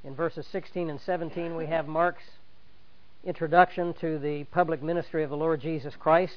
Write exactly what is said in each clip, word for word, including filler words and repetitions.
In verses sixteen and seventeen, we have Mark's introduction to the public ministry of the Lord Jesus Christ.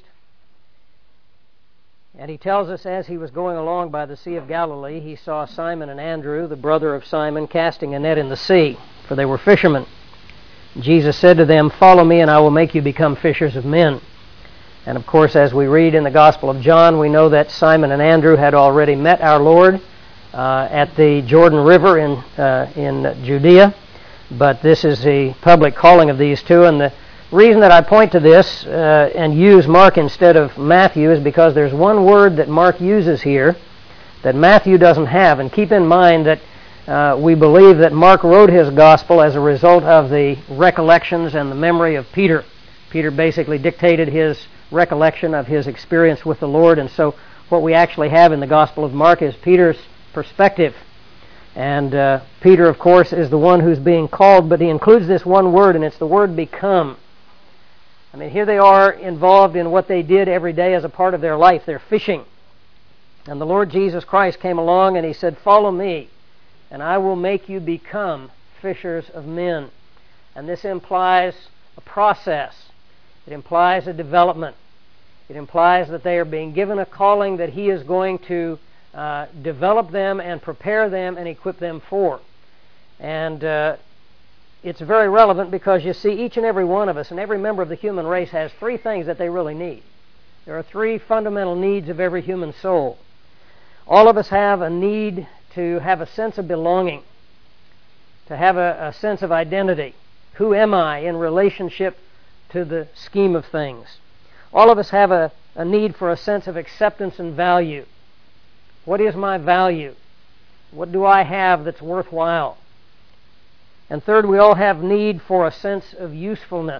And he tells us, as he was going along by the Sea of Galilee, he saw Simon and Andrew, the brother of Simon, casting a net in the sea, for they were fishermen. Jesus said to them, "Follow me, and I will make you become fishers of men." And of course, as we read in the Gospel of John, we know that Simon and Andrew had already met our Lord uh, at the Jordan River in uh, in Judea. But this is the public calling of these two, and the reason that I point to this uh, and use Mark instead of Matthew is because there's one word that Mark uses here that Matthew doesn't have. And keep in mind that uh, we believe that Mark wrote his gospel as a result of the recollections and the memory of Peter. Peter basically dictated his recollection of his experience with the Lord, and so what we actually have in the Gospel of Mark is Peter's perspective. And uh, Peter, of course, is the one who's being called, but he includes this one word, and it's the word become. I mean, here they are involved in what they did every day as a part of their life. They're fishing. And the Lord Jesus Christ came along and he said, "Follow me, and I will make you become fishers of men." And this implies a process. It implies a development. It implies that they are being given a calling that he is going to uh, develop them and prepare them and equip them for. And uh, it's very relevant because you see, each and every one of us and every member of the human race has three things that they really need. There are three fundamental needs of every human soul. All of us have a need to have a sense of belonging, to have a, a sense of identity. Who am I in relationship to the scheme of things? All of us have a, a need for a sense of acceptance and value. What is my value? What do I have that's worthwhile? And third, we all have need for a sense of usefulness.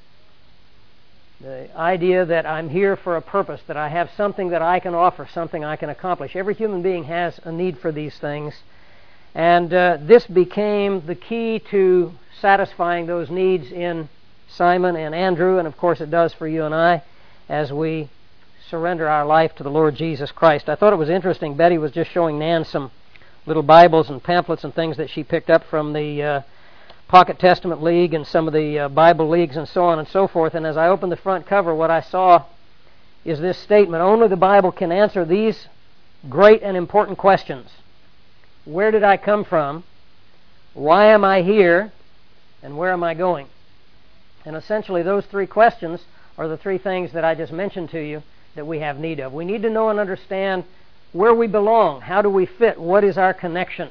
The idea that I'm here for a purpose, that I have something that I can offer, something I can accomplish. Every human being has a need for these things. And uh, this became the key to satisfying those needs in Simon and Andrew, and of course it does for you and I as we surrender our life to the Lord Jesus Christ. I thought it was interesting. Betty was just showing Nan some little Bibles and pamphlets and things that she picked up from the uh, Pocket Testament League and some of the uh, Bible leagues and so on and so forth. And as I opened the front cover, what I saw is this statement: only the Bible can answer these great and important questions. Where did I come from? Why am I here? And where am I going? And essentially those three questions are the three things that I just mentioned to you that we have need of. We need to know and understand where we belong. How do we fit? What is our connection?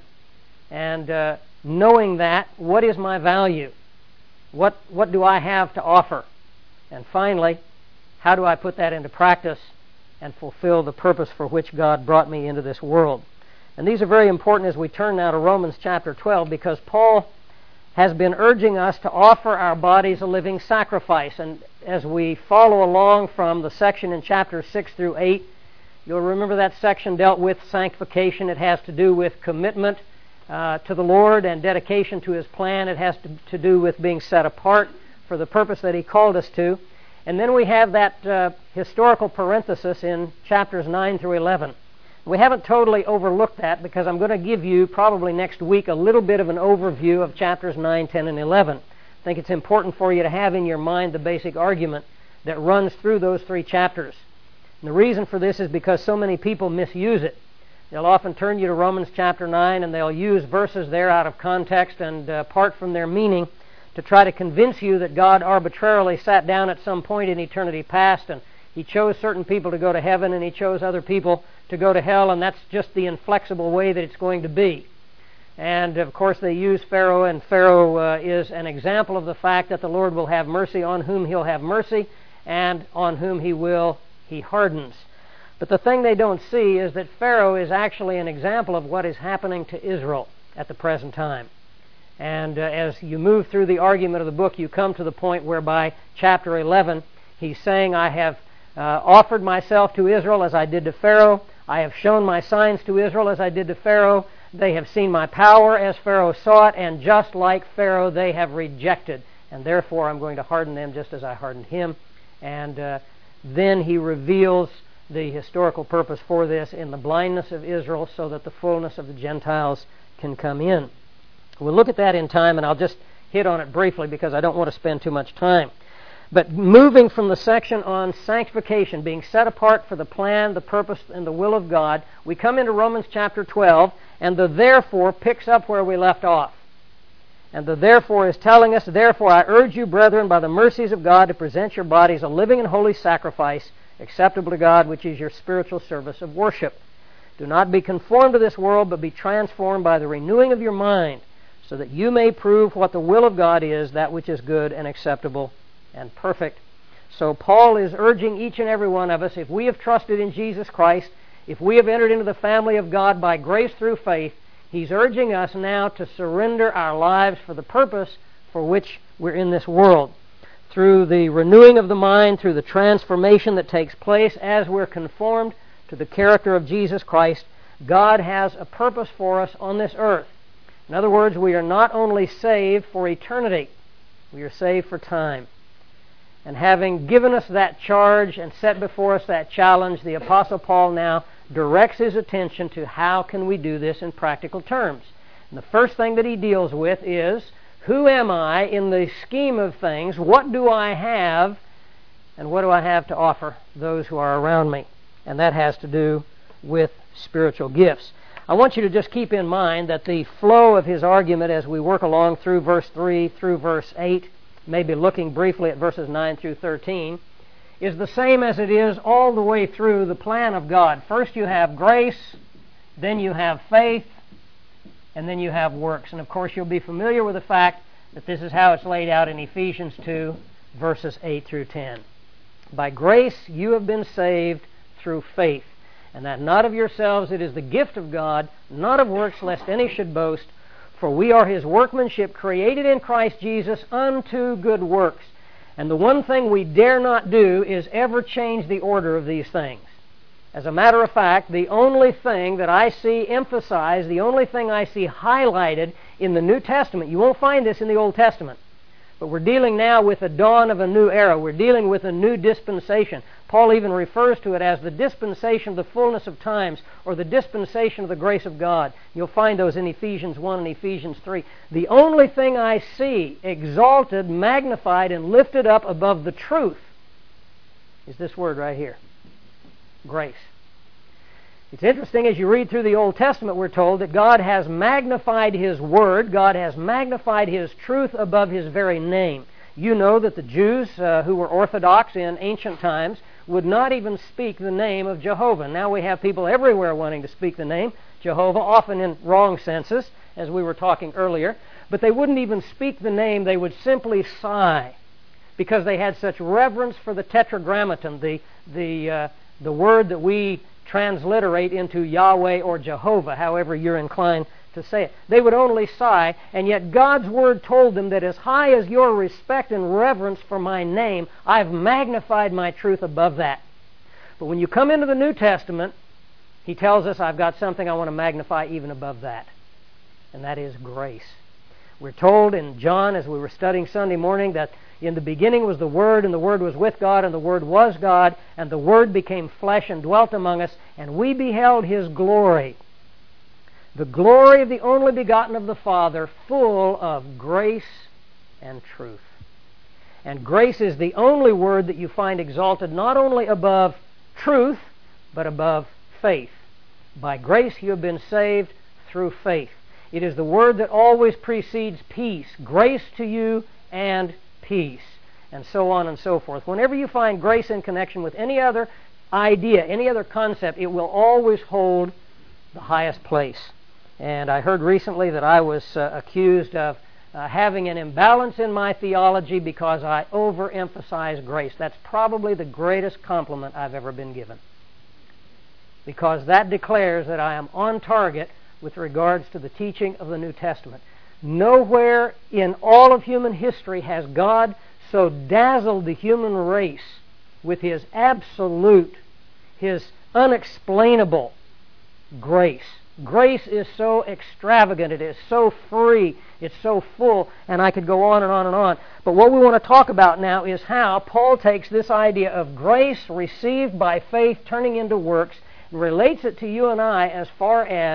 And uh, knowing that, what is my value? What, what do I have to offer? And finally, how do I put that into practice and fulfill the purpose for which God brought me into this world? And these are very important as we turn now to Romans chapter twelve, because Paul has been urging us to offer our bodies a living sacrifice. And as we follow along from the section in chapters six through eight, you'll remember that section dealt with sanctification. It has to do with commitment uh, to the Lord and dedication to His plan. It has to, to do with being set apart for the purpose that He called us to. And then we have that uh, historical parenthesis in chapters nine through eleven. We haven't totally overlooked that because I'm going to give you probably next week a little bit of an overview of chapters nine, ten, and eleven. I think it's important for you to have in your mind the basic argument that runs through those three chapters. And the reason for this is because so many people misuse it. They'll often turn you to Romans chapter nine and they'll use verses there out of context and uh, apart from their meaning to try to convince you that God arbitrarily sat down at some point in eternity past and He chose certain people to go to heaven and He chose other people to go to hell, and that's just the inflexible way that it's going to be. And of course they use Pharaoh, and Pharaoh uh, is an example of the fact that the Lord will have mercy on whom He'll have mercy, and on whom He will, He hardens. But the thing they don't see is that Pharaoh is actually an example of what is happening to Israel at the present time. And uh, as you move through the argument of the book, you come to the point whereby chapter eleven, he's saying, I have uh, offered myself to Israel as I did to Pharaoh. I have shown my signs to Israel as I did to Pharaoh. They have seen my power as Pharaoh saw it, and just like Pharaoh, they have rejected. And therefore, I'm going to harden them just as I hardened him. And uh, then he reveals the historical purpose for this in the blindness of Israel so that the fullness of the Gentiles can come in. We'll look at that in time, and I'll just hit on it briefly because I don't want to spend too much time. But moving from the section on sanctification, being set apart for the plan, the purpose, and the will of God, we come into Romans chapter twelve, and the therefore picks up where we left off. And the therefore is telling us, therefore I urge you, brethren, by the mercies of God, to present your bodies a living and holy sacrifice, acceptable to God, which is your spiritual service of worship. Do not be conformed to this world, but be transformed by the renewing of your mind, so that you may prove what the will of God is, that which is good and acceptable and perfect. So Paul is urging each and every one of us, if we have trusted in Jesus Christ, if we have entered into the family of God by grace through faith, he's urging us now to surrender our lives for the purpose for which we're in this world. Through the renewing of the mind, through the transformation that takes place as we're conformed to the character of Jesus Christ, God has a purpose for us on this earth. In other words, we are not only saved for eternity, we are saved for time. And having given us that charge and set before us that challenge, the Apostle Paul now directs his attention to how can we do this in practical terms. And the first thing that he deals with is, who am I in the scheme of things? What do I have? And what do I have to offer those who are around me? And that has to do with spiritual gifts. I want you to just keep in mind that the flow of his argument as we work along through verse three through verse eight, maybe looking briefly at verses nine through thirteen, is the same as it is all the way through the plan of God. First you have grace, then you have faith, and then you have works. And of course you'll be familiar with the fact that this is how it's laid out in Ephesians two, verses eight through ten. By grace you have been saved through faith, and that not of yourselves, it is the gift of God, not of works, lest any should boast. For we are his workmanship, created in Christ Jesus unto good works. And the one thing we dare not do is ever change the order of these things. As a matter of fact, the only thing that I see emphasized, the only thing I see highlighted in the New Testament, you won't find this in the Old Testament, but we're dealing now with the dawn of a new era. We're dealing with a new dispensation. Paul even refers to it as the dispensation of the fullness of times, or the dispensation of the grace of God. You'll find those in Ephesians one and Ephesians three. The only thing I see exalted, magnified, and lifted up above the truth is this word right here, grace. It's interesting, as you read through the Old Testament, we're told that God has magnified his word, God has magnified his truth above his very name. You know that the Jews uh, who were Orthodox in ancient times would not even speak the name of Jehovah. Now we have people everywhere wanting to speak the name Jehovah, often in wrong senses, as we were talking earlier. But they wouldn't even speak the name. They would simply sigh because they had such reverence for the Tetragrammaton, the, the, uh, the word that we transliterate into Yahweh or Jehovah, however you're inclined to say it. They would only sigh, and yet God's Word told them that as high as your respect and reverence for my name, I've magnified my truth above that. But when you come into the New Testament, he tells us I've got something I want to magnify even above that, and that is grace. We're told in John, as we were studying Sunday morning, that in the beginning was the Word, and the Word was with God, and the Word was God, and the Word became flesh and dwelt among us, and we beheld his glory. The glory of the only begotten of the Father, full of grace and truth. And grace is the only word that you find exalted not only above truth, but above faith. By grace you have been saved through faith. It is the word that always precedes peace. Grace to you and peace. And so on and so forth. Whenever you find grace in connection with any other idea, any other concept, it will always hold the highest place. And I heard recently that I was uh, accused of uh, having an imbalance in my theology because I overemphasize grace. That's probably the greatest compliment I've ever been given, because that declares that I am on target with regards to the teaching of the New Testament. Nowhere in all of human history has God so dazzled the human race with his absolute, his unexplainable grace. Grace is so extravagant, it is so free, it's so full, and I could go on and on and on. But what we want to talk about now is how Paul takes this idea of grace received by faith turning into works and relates it to you and I as far as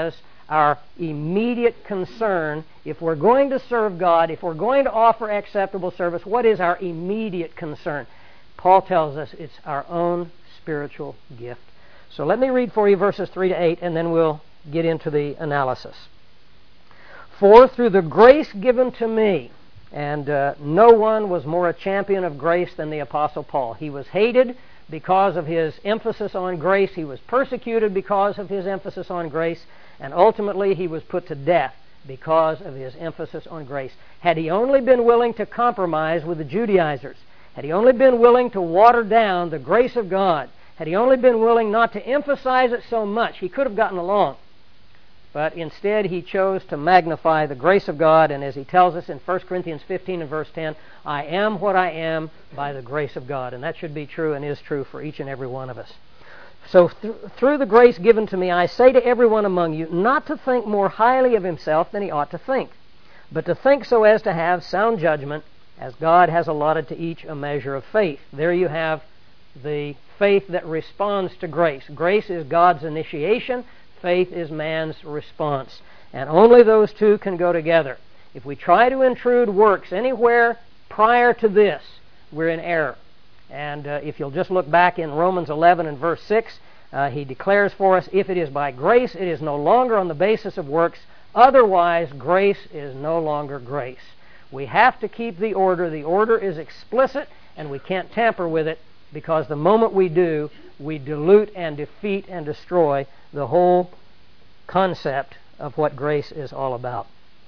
our immediate concern. If we're going to serve God, if we're going to offer acceptable service, what is our immediate concern? Paul tells us it's our own spiritual gift. So let me read for you verses three to eight, and then we'll get into the analysis. For through the grace given to me, and uh, no one was more a champion of grace than the Apostle Paul. He was hated because of his emphasis on grace. He was persecuted because of his emphasis on grace. And ultimately he was put to death because of his emphasis on grace. Had he only been willing to compromise with the Judaizers, had he only been willing to water down the grace of God, had he only been willing not to emphasize it so much, he could have gotten along. But instead he chose to magnify the grace of God, and as he tells us in First Corinthians fifteen and verse ten, I am what I am by the grace of God. And that should be true and is true for each and every one of us. So th- through the grace given to me, I say to everyone among you, not to think more highly of himself than he ought to think, but to think so as to have sound judgment, as God has allotted to each a measure of faith. There you have the faith that responds to grace. Grace is God's initiation. Faith is man's response. And only those two can go together. If we try to intrude works anywhere prior to this, we're in error. And uh, if you'll just look back in Romans eleven and verse six, uh, he declares for us, if it is by grace, it is no longer on the basis of works. Otherwise, grace is no longer grace. We have to keep the order. The order is explicit, and we can't tamper with it, because the moment we do, we dilute and defeat and destroy the whole concept of what grace is all about.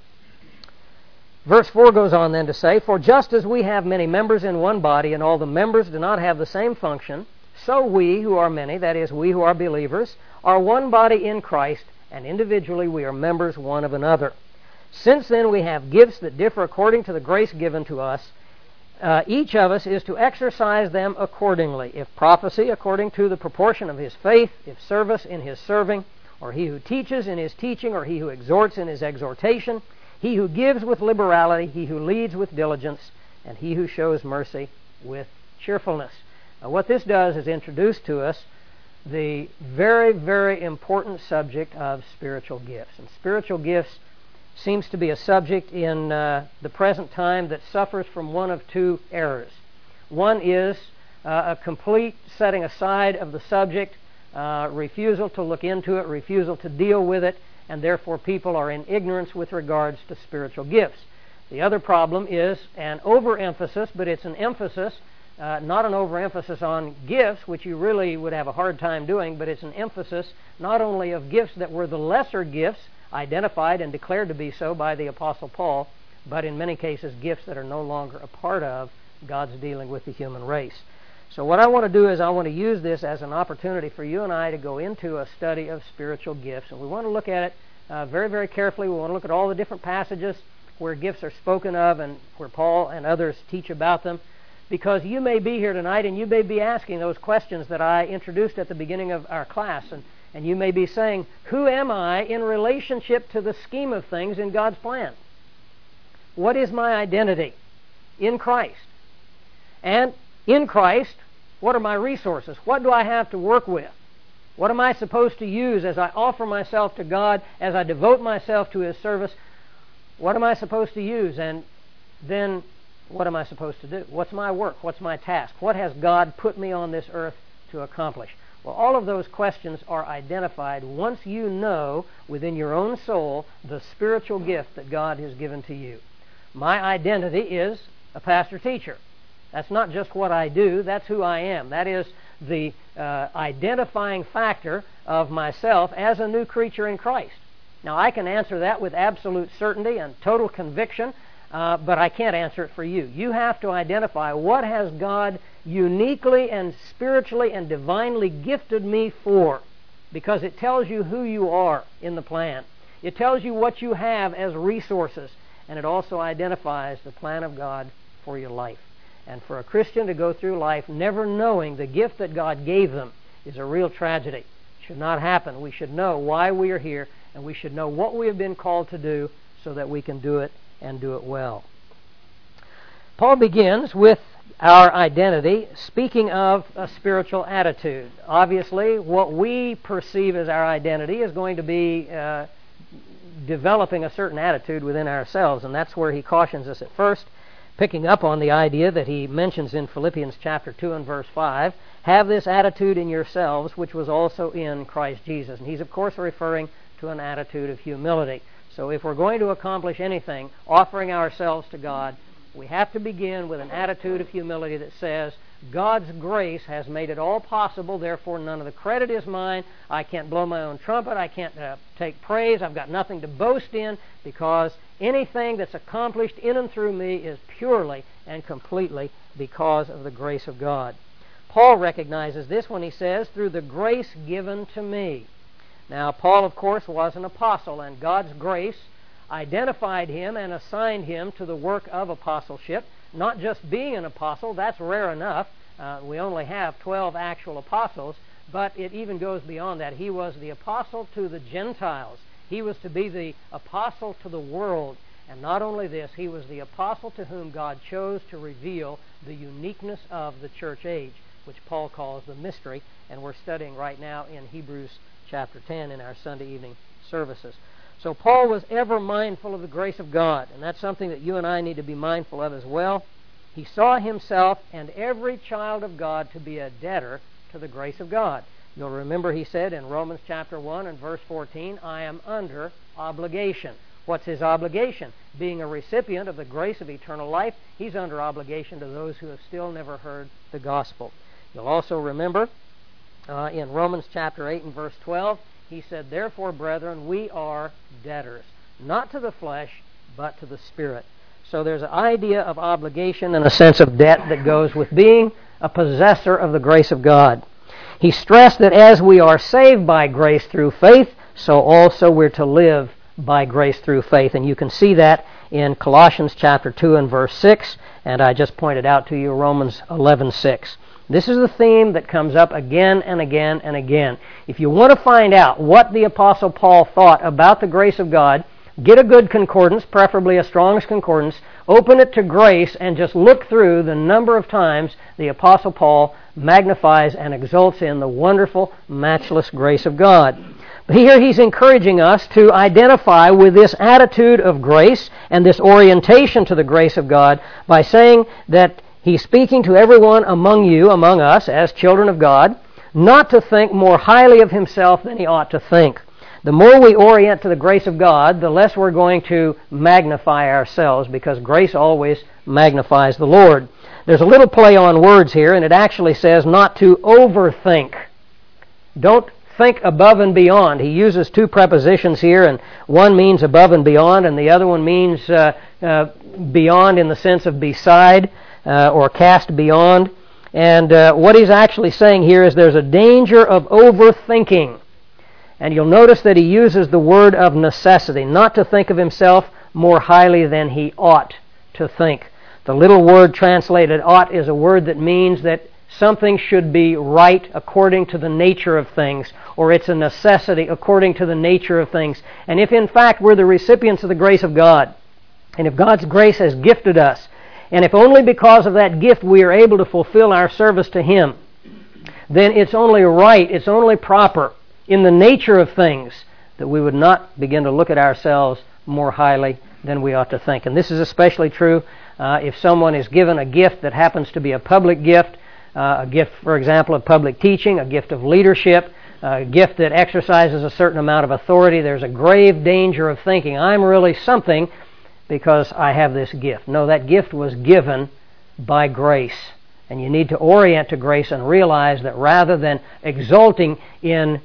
Verse four goes on then to say, for just as we have many members in one body, and all the members do not have the same function, so we who are many, that is, we who are believers, are one body in Christ, and individually we are members one of another. Since then we have gifts that differ according to the grace given to us, uh, each of us is to exercise them accordingly. If prophecy, according to the proportion of his faith; if service, in his serving; or he who teaches, in his teaching; or he who exhorts, in his exhortation; he who gives with liberality; he who leads with diligence; and he who shows mercy with cheerfulness. Now, what this does is introduce to us the very, very important subject of spiritual gifts. And spiritual gifts seems to be a subject in uh, the present time that suffers from one of two errors. One is uh, a complete setting aside of the subject, uh, refusal to look into it, refusal to deal with it, and therefore people are in ignorance with regards to spiritual gifts. The other problem is an overemphasis, but it's an emphasis, uh, not an overemphasis on gifts, which you really would have a hard time doing, but it's an emphasis not only of gifts that were the lesser gifts, identified and declared to be so by the Apostle Paul, but in many cases gifts that are no longer a part of God's dealing with the human race. So what I want to do is I want to use this as an opportunity for you and I to go into a study of spiritual gifts. And we want to look at it uh, very, very carefully. We want to look at all the different passages where gifts are spoken of and where Paul and others teach about them. Because you may be here tonight and you may be asking those questions that I introduced at the beginning of our class. And, and you may be saying, who am I in relationship to the scheme of things in God's plan? What is my identity in Christ? And in Christ, what are my resources? What do I have to work with? What am I supposed to use as I offer myself to God, as I devote myself to His service? What am I supposed to use? And then what am I supposed to do? What's my work? What's my task? What has God put me on this earth to accomplish? Well, all of those questions are identified once you know within your own soul the spiritual gift that God has given to you. My identity is a pastor-teacher. That's not just what I do, that's who I am. That is the uh, identifying factor of myself as a new creature in Christ. Now, I can answer that with absolute certainty and total conviction, uh, but I can't answer it for you. You have to identify what has God uniquely and spiritually and divinely gifted me for, because it tells you who you are in the plan. It tells you what you have as resources, and it also identifies the plan of God for your life. And for a Christian to go through life never knowing the gift that God gave them is a real tragedy. It should not happen. We should know why we are here, and we should know what we have been called to do so that we can do it and do it well. Paul begins with our identity, speaking of a spiritual attitude. Obviously, what we perceive as our identity is going to be uh, developing a certain attitude within ourselves, and that's where he cautions us at first, picking up on the idea that he mentions in Philippians chapter two and verse five, have this attitude in yourselves, which was also in Christ Jesus. And he's, of course, referring to an attitude of humility. So if we're going to accomplish anything, offering ourselves to God, we have to begin with an attitude of humility that says, God's grace has made it all possible, therefore none of the credit is mine. I can't blow my own trumpet. I can't uh, take praise. I've got nothing to boast in, because anything that's accomplished in and through me is purely and completely because of the grace of God. Paul recognizes this when he says, through the grace given to me. Now, Paul, of course, was an apostle, and God's grace identified him and assigned him to the work of apostleship. Not just being an apostle, that's rare enough. Uh, we only have twelve actual apostles, but it even goes beyond that. He was the apostle to the Gentiles. He was to be the apostle to the world. And not only this, he was the apostle to whom God chose to reveal the uniqueness of the church age, which Paul calls the mystery, and we're studying right now in Hebrews chapter ten in our Sunday evening services. So Paul was ever mindful of the grace of God, and that's something that you and I need to be mindful of as well. He saw himself and every child of God to be a debtor to the grace of God. You'll remember he said in Romans chapter one and verse fourteen, I am under obligation. What's his obligation? Being a recipient of the grace of eternal life, he's under obligation to those who have still never heard the gospel. You'll also remember uh, in Romans chapter eight and verse twelve, he said, therefore, brethren, we are debtors, not to the flesh, but to the Spirit. So there's an idea of obligation and a sense of debt that goes with being a possessor of the grace of God. He stressed that as we are saved by grace through faith, so also we're to live by grace through faith. And you can see that in Colossians chapter two and verse six, and I just pointed out to you Romans eleven six. This is the theme that comes up again and again and again. If you want to find out what the Apostle Paul thought about the grace of God, get a good concordance, preferably a Strong's concordance, open it to grace, and just look through the number of times the Apostle Paul magnifies and exalts in the wonderful, matchless grace of God. But here he's encouraging us to identify with this attitude of grace and this orientation to the grace of God by saying that he's speaking to everyone among you, among us, as children of God, not to think more highly of himself than he ought to think. The more we orient to the grace of God, the less we're going to magnify ourselves, because grace always magnifies the Lord. There's a little play on words here, and it actually says not to overthink. Don't think above and beyond. He uses two prepositions here, and one means above and beyond, and the other one means uh, uh, beyond in the sense of beside. Uh, or cast beyond. And uh, what he's actually saying here is there's a danger of overthinking. And you'll notice that he uses the word of necessity, not to think of himself more highly than he ought to think. The little word translated ought is a word that means that something should be right according to the nature of things, or it's a necessity according to the nature of things. And if in fact we're the recipients of the grace of God, and if God's grace has gifted us, and if only because of that gift we are able to fulfill our service to Him, then it's only right, it's only proper in the nature of things that we would not begin to look at ourselves more highly than we ought to think. And this is especially true uh, if someone is given a gift that happens to be a public gift, uh, a gift, for example, of public teaching, a gift of leadership, a gift that exercises a certain amount of authority. There's a grave danger of thinking, I'm really something because I have this gift. No, that gift was given by grace. And you need to orient to grace and realize that rather than exulting in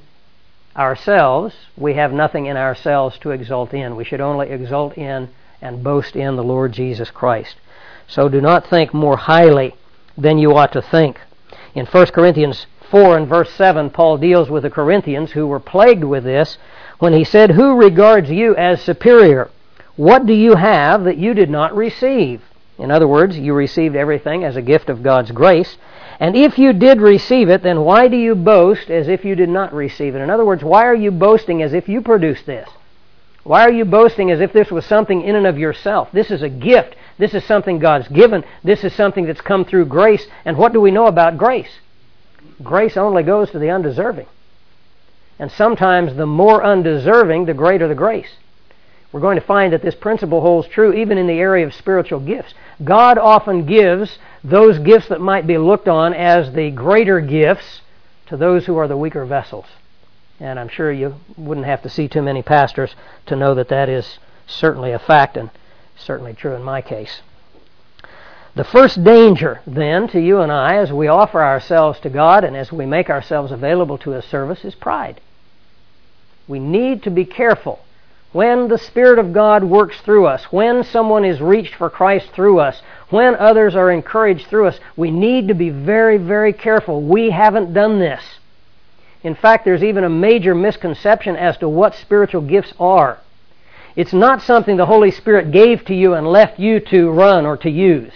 ourselves, we have nothing in ourselves to exult in. We should only exult in and boast in the Lord Jesus Christ. So do not think more highly than you ought to think. In First Corinthians four and verse seven, Paul deals with the Corinthians who were plagued with this when he said, who regards you as superior? What do you have that you did not receive? In other words, you received everything as a gift of God's grace. And if you did receive it, then why do you boast as if you did not receive it? In other words, why are you boasting as if you produced this? Why are you boasting as if this was something in and of yourself? This is a gift. This is something God's given. This is something that's come through grace. And what do we know about grace? Grace only goes to the undeserving. And sometimes the more undeserving, the greater the grace. We're going to find that this principle holds true even in the area of spiritual gifts. God often gives those gifts that might be looked on as the greater gifts to those who are the weaker vessels. And I'm sure you wouldn't have to see too many pastors to know that that is certainly a fact, and certainly true in my case. The first danger, then, to you and I as we offer ourselves to God and as we make ourselves available to His service is pride. We need to be careful. When the Spirit of God works through us, when someone is reached for Christ through us, when others are encouraged through us, we need to be very, very careful. We haven't done this. In fact, there's even a major misconception as to what spiritual gifts are. It's not something the Holy Spirit gave to you and left you to run or to use.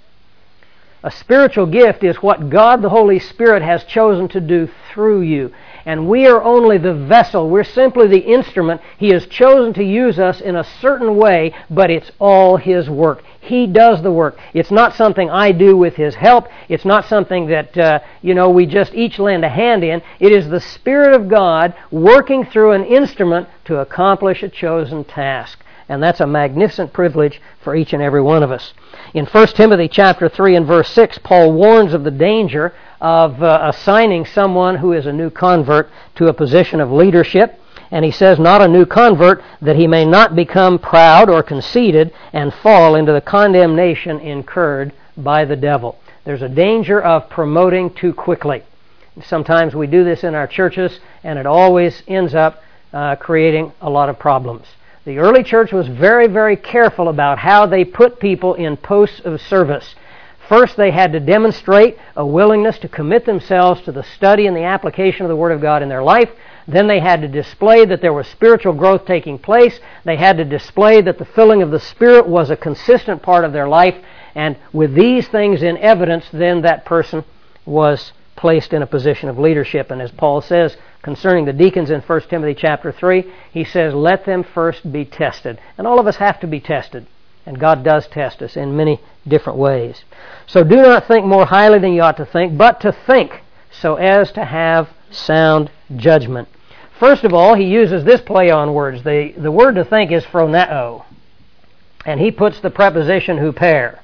A spiritual gift is what God the Holy Spirit has chosen to do through you. And we are only the vessel. We're simply the instrument. He has chosen to use us in a certain way, but it's all His work. He does the work. It's not something I do with His help. It's not something that, uh, you know, we just each lend a hand in. It is the Spirit of God working through an instrument to accomplish a chosen task. And that's a magnificent privilege for each and every one of us. In First Timothy chapter three and verse six, Paul warns of the danger of uh, assigning someone who is a new convert to a position of leadership. And he says, not a new convert, that he may not become proud or conceited and fall into the condemnation incurred by the devil. There's a danger of promoting too quickly. Sometimes we do this in our churches, and it always ends up uh, creating a lot of problems. The early church was very, very careful about how they put people in posts of service. First, they had to demonstrate a willingness to commit themselves to the study and the application of the Word of God in their life. Then they had to display that there was spiritual growth taking place. They had to display that the filling of the Spirit was a consistent part of their life. And with these things in evidence, then that person was placed in a position of leadership. And as Paul says concerning the deacons in First Timothy chapter three, he says, let them first be tested. And all of us have to be tested. And God does test us in many different ways. So do not think more highly than you ought to think, but to think so as to have sound judgment. First of all, he uses this play on words. The, the word to think is phroneo. And he puts the preposition huper.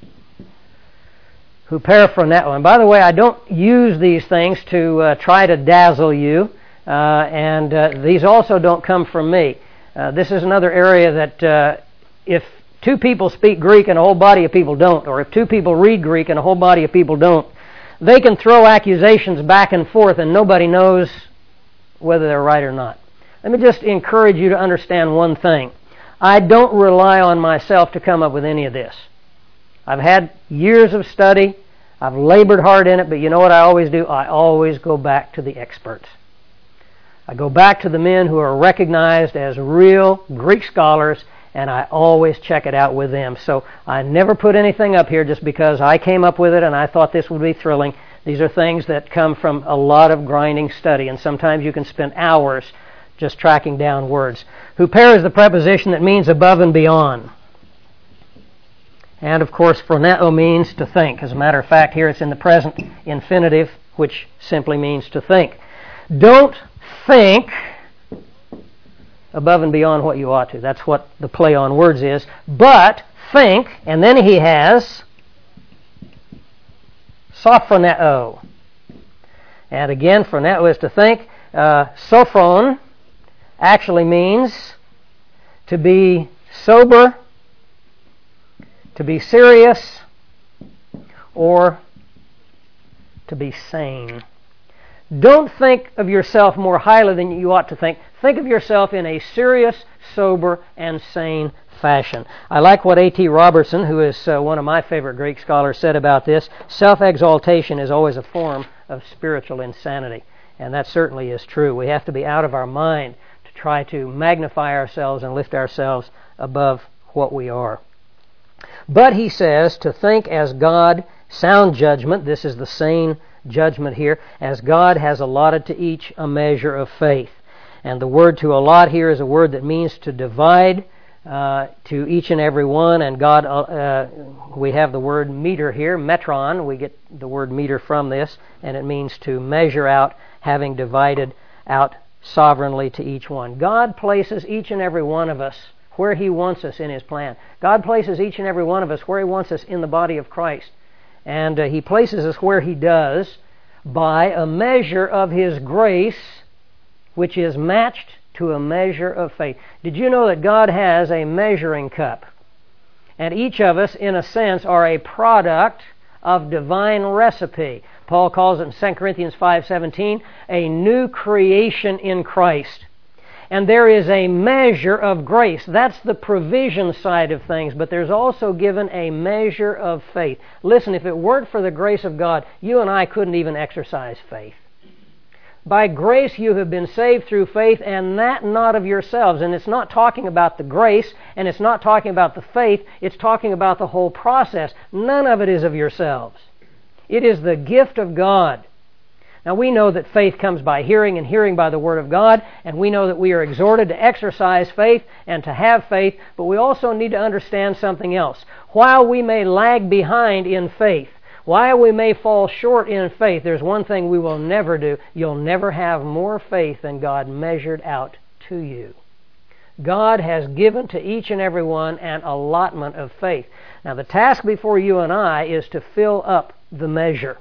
Huper phroneo. And by the way, I don't use these things to uh, try to dazzle you. Uh, and uh, these also don't come from me. Uh, this is another area that uh, if two people speak Greek and a whole body of people don't, or if two people read Greek and a whole body of people don't, they can throw accusations back and forth and nobody knows whether they're right or not. Let me just encourage you to understand one thing. I don't rely on myself to come up with any of this. I've had years of study. I've labored hard in it, but you know what I always do? I always go back to the experts. I go back to the men who are recognized as real Greek scholars, and I always check it out with them. So I never put anything up here just because I came up with it and I thought this would be thrilling. These are things that come from a lot of grinding study, and sometimes you can spend hours just tracking down words. Huper is the preposition that means above and beyond. And of course, phroneo means to think. As a matter of fact, here it's in the present infinitive, which simply means to think. Don't think above and beyond what you ought to. That's what the play on words is. But think, and then he has sophroneo. And again, phroneo is to think. Uh, sophron actually means to be sober, to be serious, or to be sane. Don't think of yourself more highly than you ought to think. Think of yourself in a serious, sober, and sane fashion. I like what A T Robertson, who is uh, one of my favorite Greek scholars, said about this. Self-exaltation is always a form of spiritual insanity. And that certainly is true. We have to be out of our mind to try to magnify ourselves and lift ourselves above what we are. But he says to think as God, sound judgment, this is the sane judgment here, as God has allotted to each a measure of faith. And the word to allot here is a word that means to divide uh, to each and every one. And God, uh, we have the word meter here, metron. We get the word meter from this, and it means to measure out, having divided out sovereignly to each one. God places each and every one of us where He wants us in His plan. God places each and every one of us where He wants us in the body of Christ. And uh, He places us where He does by a measure of His grace, which is matched to a measure of faith. Did you know that God has a measuring cup? And each of us, in a sense, are a product of divine recipe. Paul calls it in Second Corinthians five seventeen, a new creation in Christ. And there is a measure of grace. That's the provision side of things, but there's also given a measure of faith. Listen, if it weren't for the grace of God, you and I couldn't even exercise faith. By grace you have been saved through faith, and that not of yourselves. And it's not talking about the grace, and it's not talking about the faith, it's talking about the whole process. None of it is of yourselves. It is the gift of God. Now we know that faith comes by hearing, and hearing by the Word of God, and we know that we are exhorted to exercise faith and to have faith, but we also need to understand something else. While we may lag behind in faith, while we may fall short in faith, there's one thing we will never do. You'll never have more faith than God measured out to you. God has given to each and every one an allotment of faith. Now the task before you and I is to fill up the measure.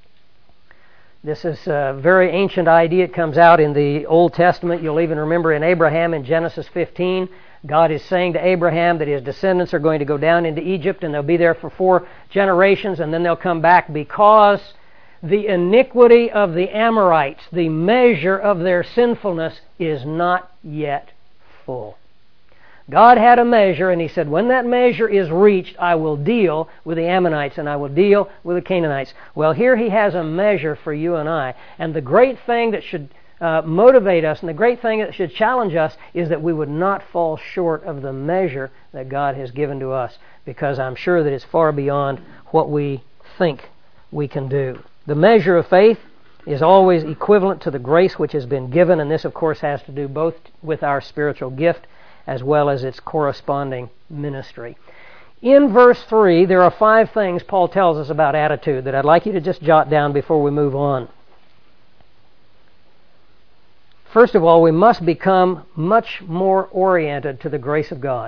This is a very ancient idea. It comes out in the Old Testament. You'll even remember in Abraham in Genesis fifteen, God is saying to Abraham that his descendants are going to go down into Egypt and they'll be there for four generations and then they'll come back because the iniquity of the Amorites, the measure of their sinfulness, is not yet full. God had a measure, and He said, when that measure is reached, I will deal with the Ammonites and I will deal with the Canaanites. Well, here He has a measure for you and I. And the great thing that should uh, motivate us, and the great thing that should challenge us, is that we would not fall short of the measure that God has given to us, because I'm sure that it's far beyond what we think we can do. The measure of faith is always equivalent to the grace which has been given, and this, of course, has to do both with our spiritual gift as well as its corresponding ministry. In verse three, there are five things Paul tells us about attitude that I'd like you to just jot down before we move on. First of all, we must become much more oriented to the grace of God.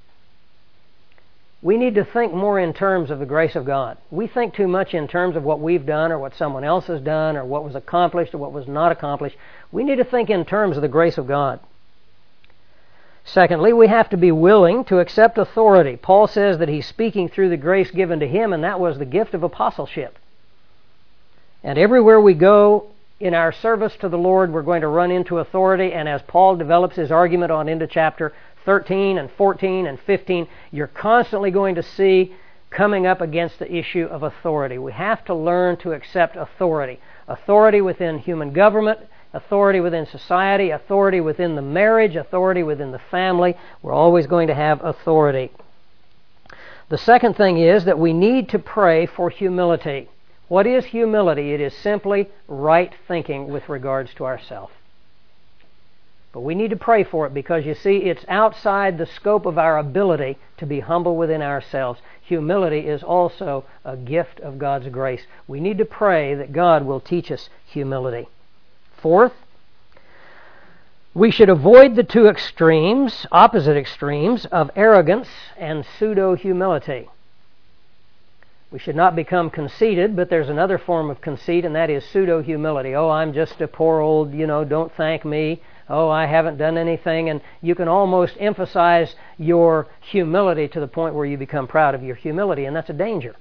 We need to think more in terms of the grace of God. We think too much in terms of what we've done or what someone else has done or what was accomplished or what was not accomplished. We need to think in terms of the grace of God. Secondly, we have to be willing to accept authority. Paul says that he's speaking through the grace given to him, and that was the gift of apostleship. And everywhere we go in our service to the Lord, we're going to run into authority, and as Paul develops his argument on into chapter thirteen and fourteen and fifteen, you're constantly going to see coming up against the issue of authority. We have to learn to accept authority. Authority within human government, authority within society, authority within the marriage, authority within the family. We're always going to have authority. The second thing is that we need to pray for humility. What is humility? It is simply right thinking with regards to ourselves. But we need to pray for it because, you see, it's outside the scope of our ability to be humble within ourselves. Humility is also a gift of God's grace. We need to pray that God will teach us humility. Fourth, we should avoid the two extremes, opposite extremes, of arrogance and pseudo-humility. We should not become conceited, but there's another form of conceit, and that is pseudo-humility. Oh, I'm just a poor old, you know, don't thank me. Oh, I haven't done anything. And you can almost emphasize your humility to the point where you become proud of your humility, and that's a danger.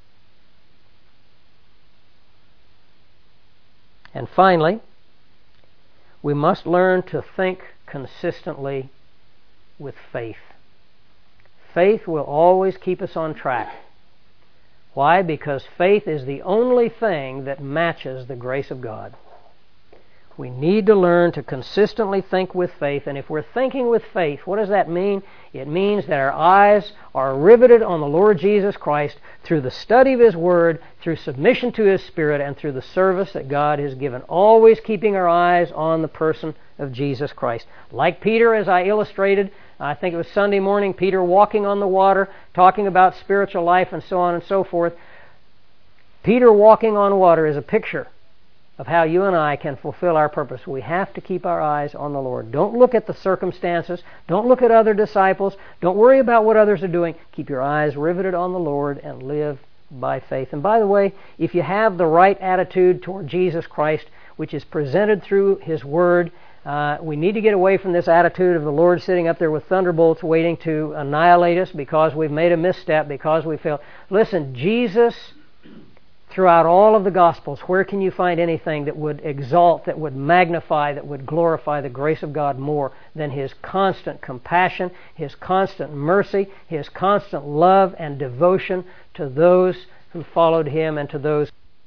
And finally, we must learn to think consistently with faith. Faith will always keep us on track. Why? Because faith is the only thing that matches the grace of God. We need to learn to consistently think with faith, and if we're thinking with faith, what does that mean? It means that our eyes are riveted on the Lord Jesus Christ through the study of His Word, through submission to His Spirit, and through the service that God has given. Always keeping our eyes on the person of Jesus Christ. Like Peter, as I illustrated, I think it was Sunday morning, Peter walking on the water, talking about spiritual life and so on and so forth. Peter walking on water is a picture of how you and I can fulfill our purpose. We have to keep our eyes on the Lord. Don't look at the circumstances. Don't look at other disciples. Don't worry about what others are doing. Keep your eyes riveted on the Lord and live by faith. And by the way, if you have the right attitude toward Jesus Christ, which is presented through His Word, uh, we need to get away from this attitude of the Lord sitting up there with thunderbolts waiting to annihilate us because we've made a misstep, because we failed. Listen, Jesus, throughout all of the Gospels, where can you find anything that would exalt, that would magnify, that would glorify the grace of God more than His constant compassion, His constant mercy, His constant love and devotion to those who followed Him and to those.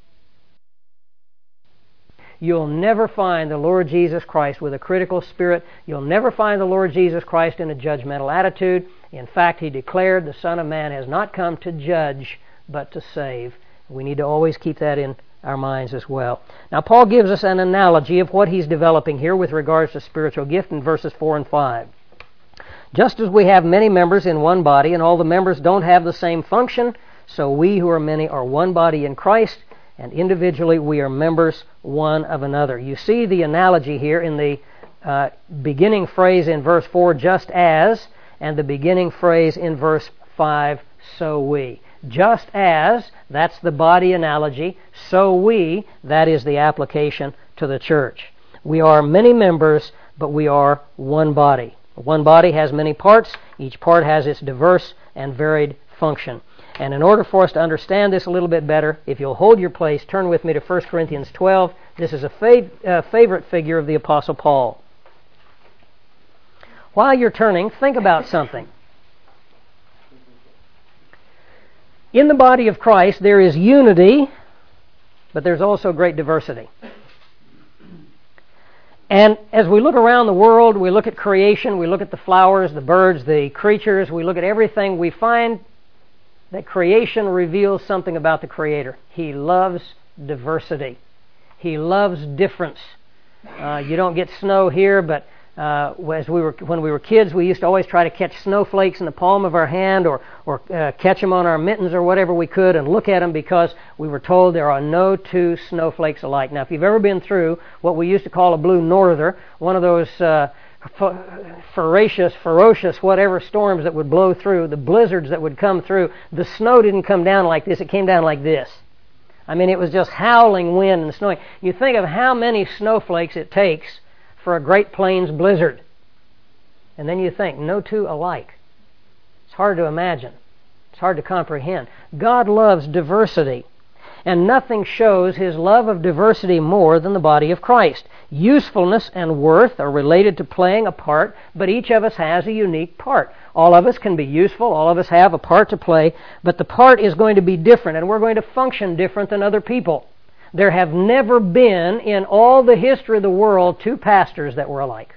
You'll never find the Lord Jesus Christ with a critical spirit. You'll never find the Lord Jesus Christ in a judgmental attitude. In fact, He declared the Son of Man has not come to judge, but to save. We need to always keep that in our minds as well. Now, Paul gives us an analogy of what he's developing here with regards to spiritual gift in verses four and five. Just as we have many members in one body, and all the members don't have the same function, so we who are many are one body in Christ, and individually we are members one of another. You see the analogy here in the uh, beginning phrase in verse four, just as, and the beginning phrase in verse five, so we. Just as, that's the body analogy, so we, that is the application to the church. We are many members, but we are one body. One body has many parts. Each part has its diverse and varied function. And in order for us to understand this a little bit better, if you'll hold your place, turn with me to First Corinthians twelve. This is a fav- uh, favorite figure of the Apostle Paul. While you're turning, think about something. In the body of Christ, there is unity, but there's also great diversity. And as we look around the world, we look at creation, we look at the flowers, the birds, the creatures, we look at everything, we find that creation reveals something about the Creator. He loves diversity. He loves difference. Uh, you don't get snow here, but uh, as we were when we were kids, we used to always try to catch snowflakes in the palm of our hand, or or uh, catch them on our mittens or whatever we could, and look at them because we were told there are no two snowflakes alike. Now, if you've ever been through what we used to call a blue norther, one of those Uh, Ferocious, ferocious, whatever storms that would blow through, the blizzards that would come through, the snow didn't come down like this, it came down like this. I mean, it was just howling wind and snowing. You think of how many snowflakes it takes for a Great Plains blizzard. And then you think, no two alike. It's hard to imagine. It's hard to comprehend. God loves diversity. And nothing shows His love of diversity more than the body of Christ. Usefulness and worth are related to playing a part, but each of us has a unique part. All of us can be useful, all of us have a part to play, but the part is going to be different, and we're going to function different than other people. There have never been, in all the history of the world, two pastors that were alike.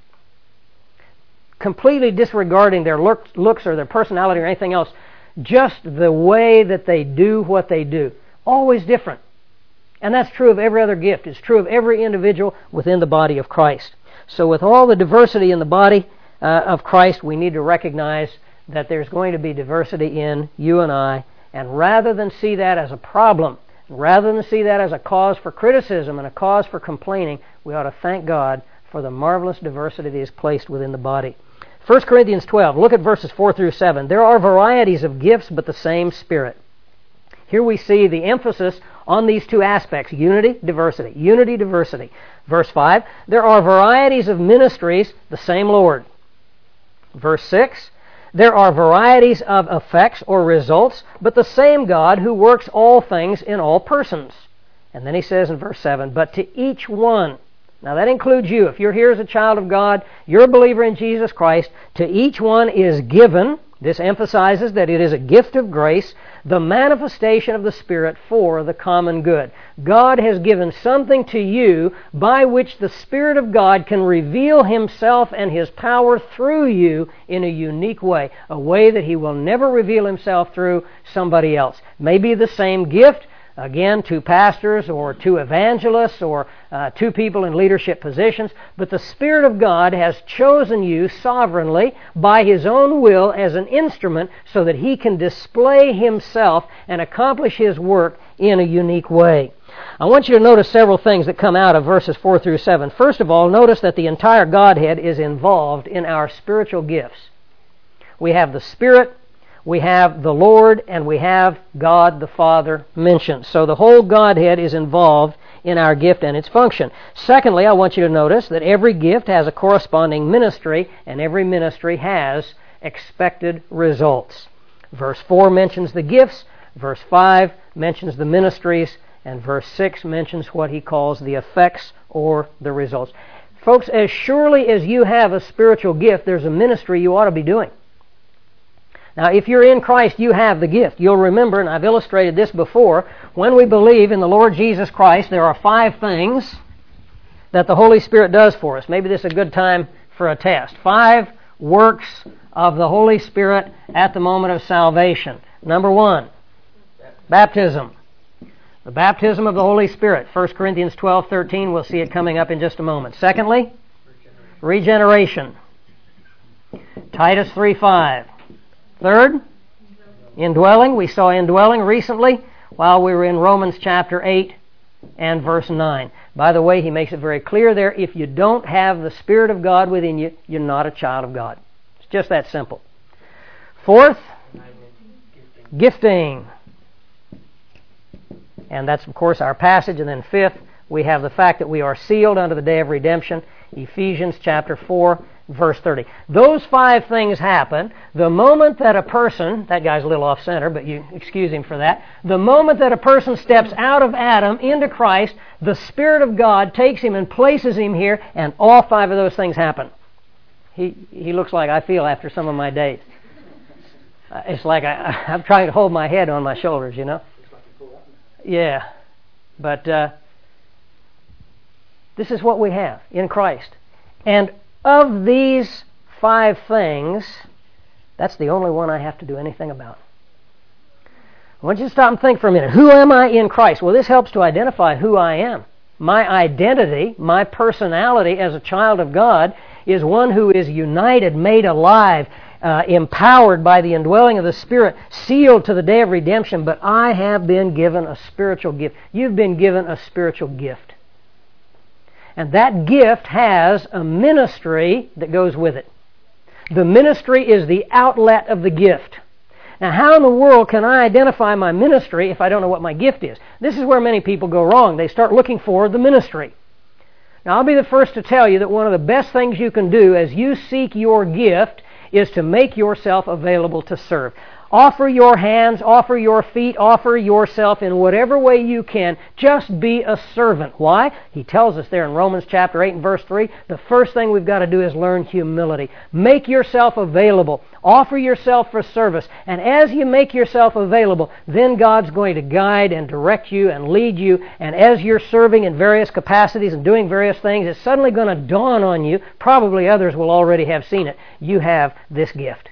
Completely disregarding their looks or their personality or anything else, just the way that they do what they do. Always different. And that's true of every other gift. It's true of every individual within the body of Christ. So with all the diversity in the body uh, of Christ, we need to recognize that there's going to be diversity in you and I. And rather than see that as a problem, rather than see that as a cause for criticism and a cause for complaining, we ought to thank God for the marvelous diversity that He has placed within the body. First Corinthians twelve, look at verses four through seven. There are varieties of gifts, but the same Spirit. Here we see the emphasis on these two aspects, unity, diversity. Unity, diversity. Verse five, there are varieties of ministries, the same Lord. Verse six, there are varieties of effects or results, but the same God who works all things in all persons. And then he says in verse seven, but to each one, now that includes you. If you're here as a child of God, you're a believer in Jesus Christ, to each one is given, this emphasizes that it is a gift of grace, the manifestation of the Spirit for the common good. God has given something to you by which the Spirit of God can reveal Himself and His power through you in a unique way, a way that He will never reveal Himself through somebody else. Maybe the same gift, again, two pastors or two evangelists or uh, two people in leadership positions, but the Spirit of God has chosen you sovereignly by His own will as an instrument so that He can display Himself and accomplish His work in a unique way. I want you to notice several things that come out of verses four through seven. First of all, notice that the entire Godhead is involved in our spiritual gifts. We have the Spirit, we have the Lord, and we have God the Father mentioned. So the whole Godhead is involved in our gift and its function. Secondly, I want you to notice that every gift has a corresponding ministry, and every ministry has expected results. Verse four mentions the gifts, verse five mentions the ministries, and verse six mentions what he calls the effects or the results. Folks, as surely as you have a spiritual gift, there's a ministry you ought to be doing. Now, if you're in Christ, you have the gift. You'll remember, and I've illustrated this before, when we believe in the Lord Jesus Christ, there are five things that the Holy Spirit does for us. Maybe this is a good time for a test. Five works of the Holy Spirit at the moment of salvation. Number one, baptism. The baptism of the Holy Spirit. First Corinthians twelve thirteen, we'll see it coming up in just a moment. Secondly, regeneration. Titus three five. Third, indwelling. We saw indwelling recently while we were in Romans chapter eight and verse nine. By the way, he makes it very clear there, if you don't have the Spirit of God within you, you're not a child of God. It's just that simple. Fourth, gifting. And that's, of course, our passage. And then fifth, we have the fact that we are sealed unto the day of redemption. Ephesians chapter four, verse thirty. Those five things happen the moment that a person, that guy's a little off center, but you excuse him for that. The moment that a person steps out of Adam into Christ, the Spirit of God takes him and places him here, and all five of those things happen. He he looks like I feel after some of my days. Uh, it's like I, I'm trying to hold my head on my shoulders, you know. Yeah, but uh, this is what we have in Christ. And of these five things, that's the only one I have to do anything about. I want you to stop and think for a minute. Who am I in Christ? Well, this helps to identify who I am. My identity, my personality as a child of God is one who is united, made alive, Uh, empowered by the indwelling of the Spirit, sealed to the day of redemption, but I have been given a spiritual gift. You've been given a spiritual gift. And that gift has a ministry that goes with it. The ministry is the outlet of the gift. Now, how in the world can I identify my ministry if I don't know what my gift is? This is where many people go wrong. They start looking for the ministry. Now, I'll be the first to tell you that one of the best things you can do as you seek your gift is to make yourself available to serve. Offer your hands, offer your feet, offer yourself in whatever way you can. Just be a servant. Why? He tells us there in Romans chapter eight and verse three, the first thing we've got to do is learn humility. Make yourself available. Offer yourself for service. And as you make yourself available, then God's going to guide and direct you and lead you. And as you're serving in various capacities and doing various things, it's suddenly going to dawn on you, probably others will already have seen it, you have this gift.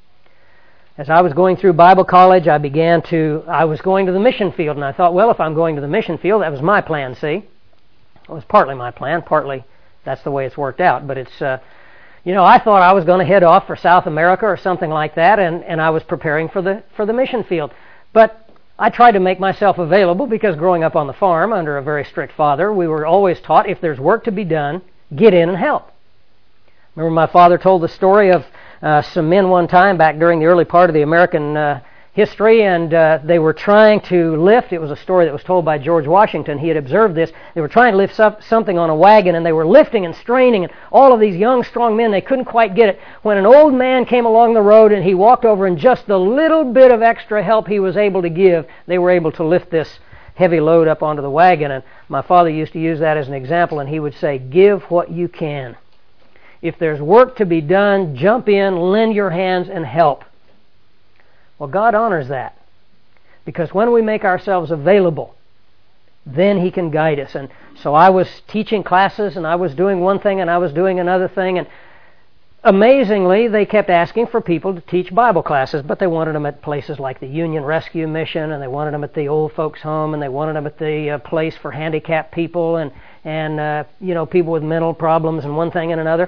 As I was going through Bible college, I began to, I was going to the mission field, and I thought, well, if I'm going to the mission field, that was my plan, see? It was partly my plan, partly that's the way it's worked out. But it's, uh, you know, I thought I was going to head off for South America or something like that, and, and I was preparing for the for the mission field. But I tried to make myself available because growing up on the farm under a very strict father, we were always taught if there's work to be done, get in and help. Remember my father told the story of Uh, some men one time back during the early part of the American uh, history, and uh, they were trying to lift. It was a story that was told by George Washington. He had observed this. They were trying to lift up something on a wagon, and they were lifting and straining, and all of these young, strong men, they couldn't quite get it. When an old man came along the road, and he walked over, and just the little bit of extra help he was able to give, they were able to lift this heavy load up onto the wagon. And my father used to use that as an example, and he would say, give what you can. If there's work to be done, jump in, lend your hands, and help. Well, God honors that. Because when we make ourselves available, then He can guide us. And so I was teaching classes, and I was doing one thing, and I was doing another thing. And amazingly, they kept asking for people to teach Bible classes, but they wanted them at places like the Union Rescue Mission, and they wanted them at the old folks' home, and they wanted them at the uh, place for handicapped people, and and uh, you know, people with mental problems, and one thing and another.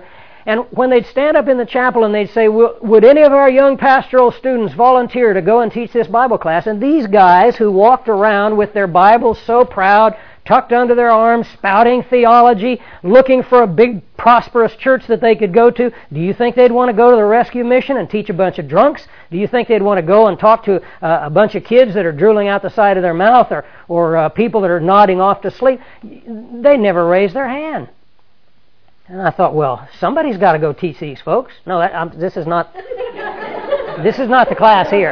And when they'd stand up in the chapel and they'd say, would any of our young pastoral students volunteer to go and teach this Bible class? And these guys who walked around with their Bibles so proud, tucked under their arms, spouting theology, looking for a big, prosperous church that they could go to, do you think they'd want to go to the rescue mission and teach a bunch of drunks? Do you think they'd want to go and talk to uh, a bunch of kids that are drooling out the side of their mouth, or, or uh, people that are nodding off to sleep? They never raised their hand. And I thought, well, somebody's got to go teach these folks. No, that, I'm, this is not. This is not the class here.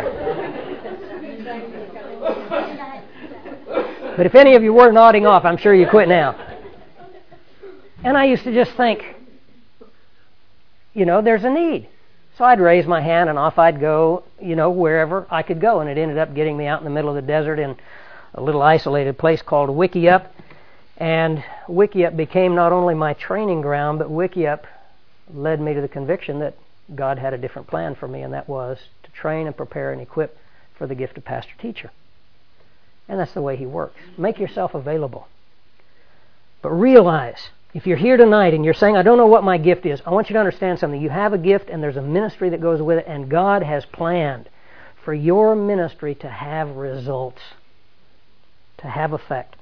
But if any of you were nodding off, I'm sure you quit now. And I used to just think, you know, there's a need. So I'd raise my hand and off I'd go, you know, wherever I could go. And it ended up getting me out in the middle of the desert in a little isolated place called Wickiup. And Wickiup became not only my training ground, but Wickiup led me to the conviction that God had a different plan for me, and that was to train and prepare and equip for the gift of pastor-teacher. And that's the way He works. Make yourself available. But realize, if you're here tonight and you're saying, I don't know what my gift is, I want you to understand something. You have a gift and there's a ministry that goes with it, and God has planned for your ministry to have results, to have effect.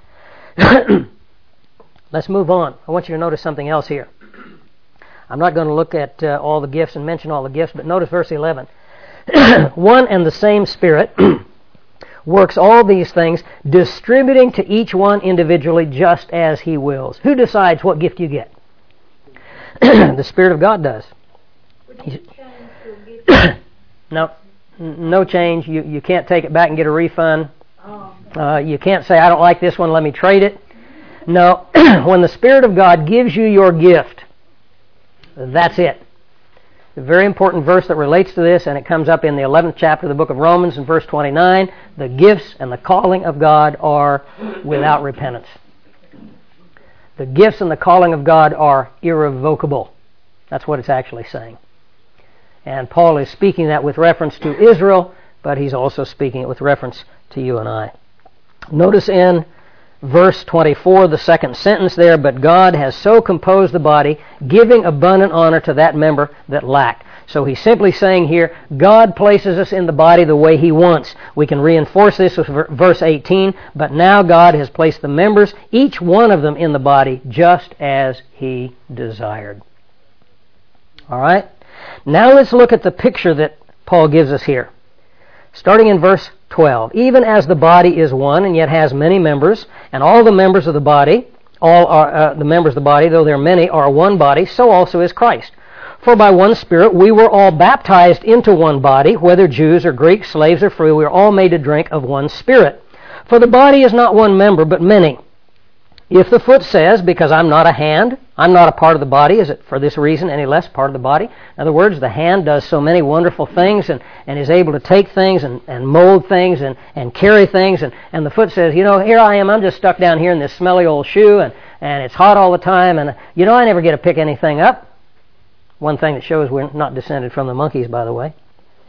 Let's move on. I want you to notice something else here. I'm not going to look at uh, all the gifts and mention all the gifts, but notice verse eleven. One and the same Spirit works all these things, distributing to each one individually just as He wills. Who decides what gift you get? The Spirit of God does. No, no change. You, you can't take it back and get a refund. Uh, you can't say, I don't like this one, let me trade it. No, when the Spirit of God gives you your gift, that's it. A very important verse that relates to this, and it comes up in the eleventh chapter of the book of Romans in verse twenty-nine. The gifts and the calling of God are without repentance. The gifts and the calling of God are irrevocable. That's what it's actually saying. And Paul is speaking that with reference to Israel, but he's also speaking it with reference to you and I. Notice in verse twenty-four, the second sentence there, but God has so composed the body, giving abundant honor to that member that lacked. So he's simply saying here, God places us in the body the way He wants. We can reinforce this with verse eighteen, but now God has placed the members, each one of them in the body, just as He desired. All right? Now let's look at the picture that Paul gives us here. Starting in verse twelve, even as the body is one and yet has many members, and all the members of the body, all are uh, the members of the body, though there are many, are one body, so also is Christ. For by one Spirit we were all baptized into one body, whether Jews or Greeks, slaves or free, we are all made to drink of one Spirit. For the body is not one member, but many. If the foot says, because I'm not a hand, I'm not a part of the body, is it for this reason any less part of the body? In other words, the hand does so many wonderful things and, and is able to take things and, and mold things and, and carry things. And, and the foot says, you know, here I am, I'm just stuck down here in this smelly old shoe and, and it's hot all the time. And, you know, I never get to pick anything up. One thing that shows we're not descended from the monkeys, by the way.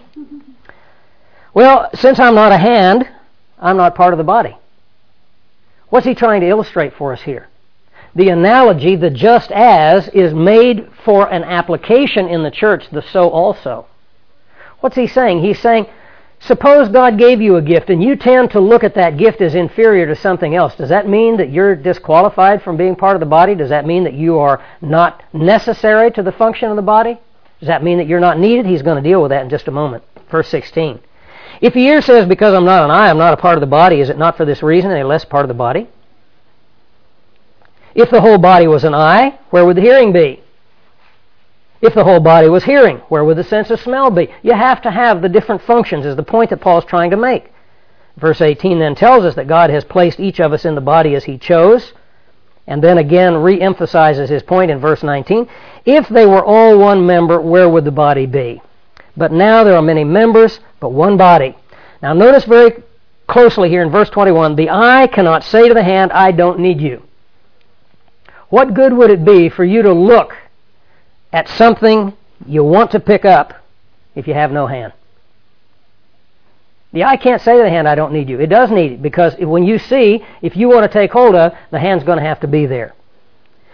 Well, since I'm not a hand, I'm not part of the body. What's he trying to illustrate for us here? The analogy, the just as, is made for an application in the church, the so also. What's he saying? He's saying, suppose God gave you a gift and you tend to look at that gift as inferior to something else. Does that mean that you're disqualified from being part of the body? Does that mean that you are not necessary to the function of the body? Does that mean that you're not needed? He's going to deal with that in just a moment. Verse sixteen. If the ear says, because I'm not an eye, I'm not a part of the body, is it not for this reason any less part of the body? If the whole body was an eye, where would the hearing be? If the whole body was hearing, where would the sense of smell be? You have to have the different functions, is the point that Paul's trying to make. Verse eighteen then tells us that God has placed each of us in the body as He chose, and then again re-emphasizes his point in verse nineteen. If they were all one member, where would the body be? But now there are many members, but one body. Now notice very closely here in verse twenty-one, the eye cannot say to the hand, I don't need you. What good would it be for you to look at something you want to pick up if you have no hand? The eye can't say to the hand, I don't need you. It does need it, because when you see, if you want to take hold of, the hand's going to have to be there.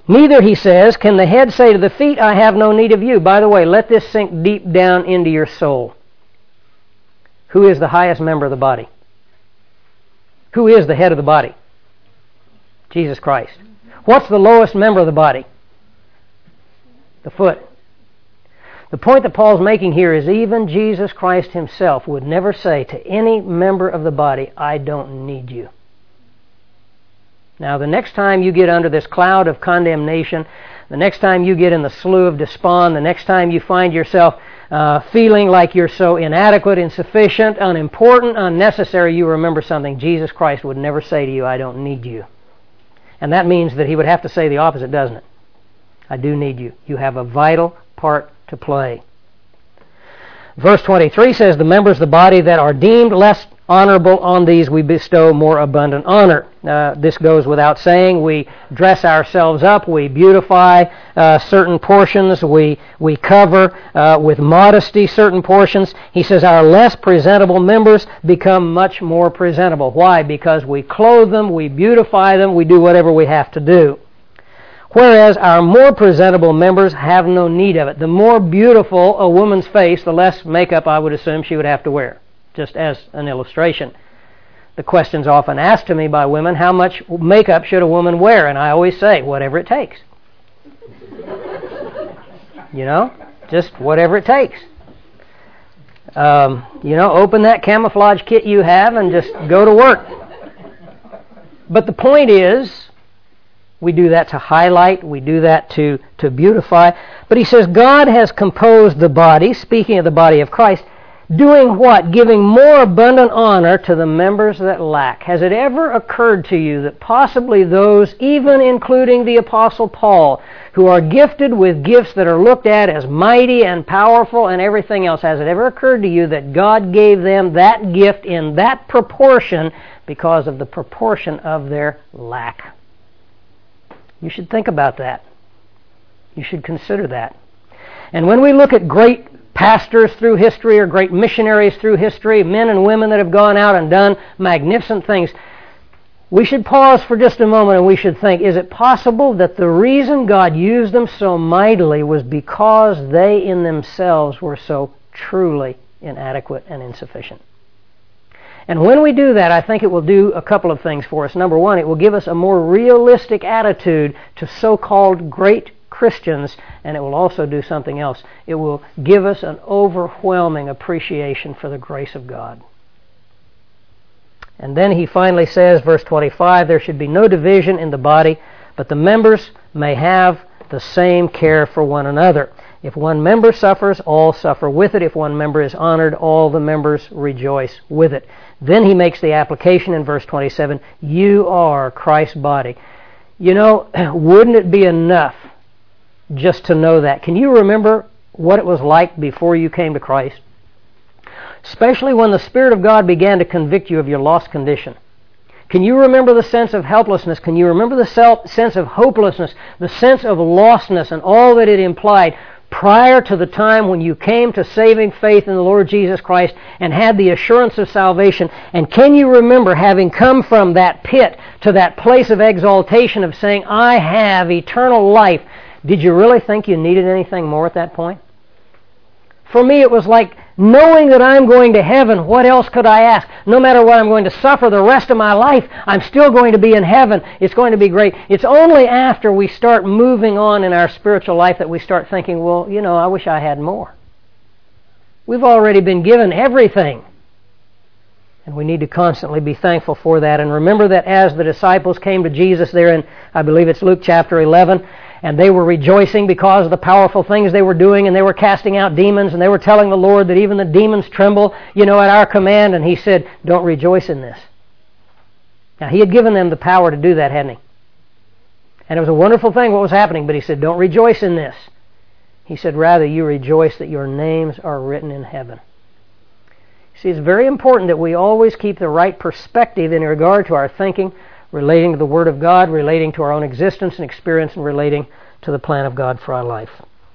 Neither, he says, can the head say to the feet, I have no need of you. By the way, let this sink deep down into your soul. Who is the highest member of the body? Who is the head of the body? Jesus Christ. What's the lowest member of the body? The foot. The point that Paul's making here is even Jesus Christ himself would never say to any member of the body, I don't need you. Now, the next time you get under this cloud of condemnation, the next time you get in the slough of despond, the next time you find yourself uh, feeling like you're so inadequate, insufficient, unimportant, unnecessary, you remember something. Jesus Christ would never say to you, I don't need you. And that means that he would have to say the opposite, doesn't it? I do need you. You have a vital part to play. Verse twenty-three says, the members of the body that are deemed less honorable, on these we bestow more abundant honor. Uh, this goes without saying. We dress ourselves up. We beautify uh, certain portions. We, we cover uh, with modesty certain portions. He says our less presentable members become much more presentable. Why? Because we clothe them, we beautify them, we do whatever we have to do. Whereas our more presentable members have no need of it. The more beautiful a woman's face, the less makeup I would assume she would have to wear. Just as an illustration. The question's often asked to me by women, how much makeup should a woman wear? And I always say, whatever it takes. You know, just whatever it takes. Um, you know, open that camouflage kit you have and just go to work. But the point is, we do that to highlight, we do that to, to beautify. But he says God has composed the body, speaking of the body of Christ, doing what? Giving more abundant honor to the members that lack. Has it ever occurred to you that possibly those, even including the Apostle Paul, who are gifted with gifts that are looked at as mighty and powerful and everything else, has it ever occurred to you that God gave them that gift in that proportion because of the proportion of their lack? You should think about that. You should consider that. And when we look at great pastors through history or great missionaries through history, men and women that have gone out and done magnificent things, we should pause for just a moment and we should think, is it possible that the reason God used them so mightily was because they in themselves were so truly inadequate and insufficient? And when we do that, I think it will do a couple of things for us. Number one, it will give us a more realistic attitude to so-called great Christians, and it will also do something else. It will give us an overwhelming appreciation for the grace of God. And then he finally says, verse twenty-five, there should be no division in the body, but the members may have the same care for one another. If one member suffers, all suffer with it. If one member is honored, all the members rejoice with it. Then he makes the application in verse twenty-seven, you are Christ's body. You know, wouldn't it be enough just to know that? Can you remember what it was like before you came to Christ? Especially when the Spirit of God began to convict you of your lost condition. Can you remember the sense of helplessness? Can you remember the self, sense of hopelessness, the sense of lostness and all that it implied prior to the time when you came to saving faith in the Lord Jesus Christ and had the assurance of salvation? And can you remember having come from that pit to that place of exaltation of saying, I have eternal life? Did you really think you needed anything more at that point? For me, it was like knowing that I'm going to heaven. What else could I ask? No matter what I'm going to suffer the rest of my life, I'm still going to be in heaven. It's going to be great. It's only after we start moving on in our spiritual life that we start thinking, well, you know, I wish I had more. We've already been given everything. And we need to constantly be thankful for that. And remember that as the disciples came to Jesus there in, I believe it's Luke chapter eleven, and they were rejoicing because of the powerful things they were doing, and they were casting out demons, and they were telling the Lord that even the demons tremble, you know, at our command. And he said, don't rejoice in this. Now, he had given them the power to do that, hadn't he? And it was a wonderful thing what was happening, but he said, don't rejoice in this. He said, rather, you rejoice that your names are written in heaven. See, it's very important that we always keep the right perspective in regard to our thinking, relating to the Word of God, relating to our own existence and experience, and relating to the plan of God for our life.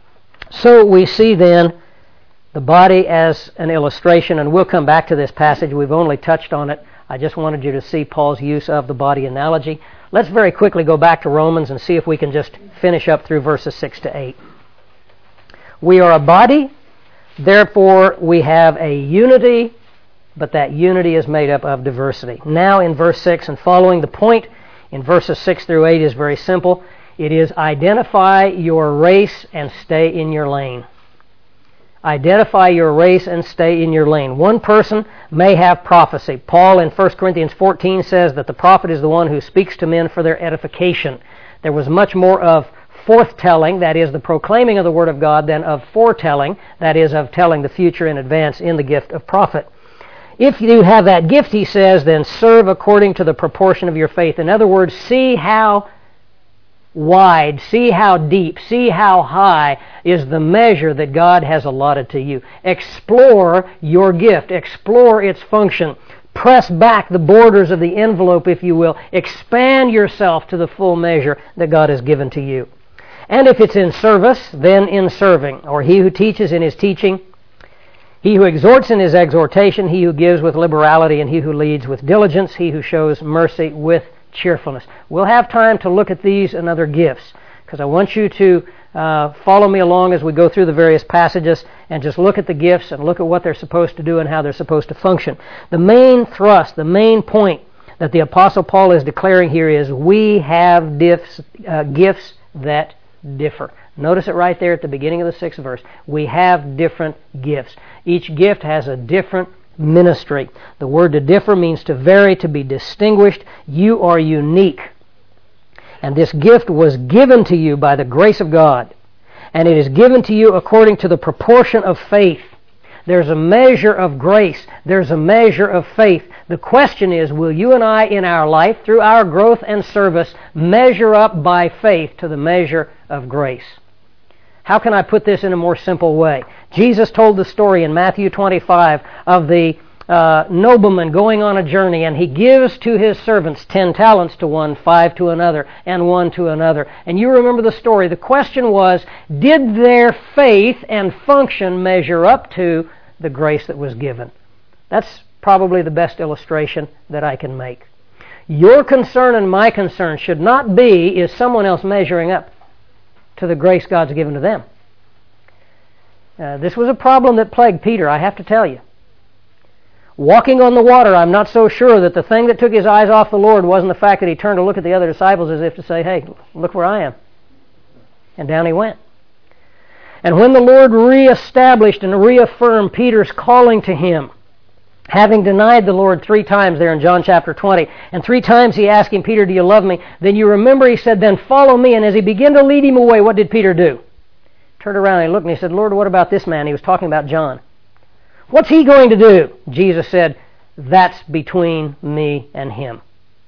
So we see then the body as an illustration, and we'll come back to this passage. We've only touched on it. I just wanted you to see Paul's use of the body analogy. Let's very quickly go back to Romans and see if we can just finish up through verses six to eight. We are a body, therefore we have a unity, but that unity is made up of diversity. Now in verse six and following, the point in verses six through eight is very simple. It is identify your race and stay in your lane. Identify your race and stay in your lane. One person may have prophecy. Paul in First Corinthians fourteen says that the prophet is the one who speaks to men for their edification. There was much more of forthtelling, that is, the proclaiming of the Word of God, than of foretelling, that is, of telling the future in advance in the gift of prophet. If you have that gift, he says, then serve according to the proportion of your faith. In other words, see how wide, see how deep, see how high is the measure that God has allotted to you. Explore your gift. Explore its function. Press back the borders of the envelope, if you will. Expand yourself to the full measure that God has given to you. And if it's in service, then in serving. Or he who teaches in his teaching, he who exhorts in his exhortation, he who gives with liberality, and he who leads with diligence, he who shows mercy with cheerfulness. We'll have time to look at these and other gifts, because I want you to uh, follow me along as we go through the various passages and just look at the gifts and look at what they're supposed to do and how they're supposed to function. The main thrust, the main point that the Apostle Paul is declaring here is we have diffs, uh, gifts that differ. Notice it right there at the beginning of the sixth verse. We have different gifts. Each gift has a different ministry. The word to differ means to vary, to be distinguished. You are unique. And this gift was given to you by the grace of God. And it is given to you according to the proportion of faith. There's a measure of grace. There's a measure of faith. The question is, will you and I in our life, through our growth and service, measure up by faith to the measure of grace? How can I put this in a more simple way? Jesus told the story in Matthew twenty-five of the uh, nobleman going on a journey, and he gives to his servants ten talents to one, five to another, and one to another. And you remember the story. The question was, did their faith and function measure up to the grace that was given? That's probably the best illustration that I can make. Your concern and my concern should not be, is someone else measuring up to the grace God's given to them. Uh, this was a problem that plagued Peter, I have to tell you. Walking on the water, I'm not so sure that the thing that took his eyes off the Lord wasn't the fact that he turned to look at the other disciples as if to say, hey, look where I am. And down he went. And when the Lord reestablished and reaffirmed Peter's calling to him, having denied the Lord three times there in John chapter twenty, and three times he asked him, Peter, do you love me? Then you remember he said, then follow me. And as he began to lead him away, what did Peter do? Turned around and he looked and he said, Lord, what about this man? He was talking about John. What's he going to do? Jesus said, that's between me and him.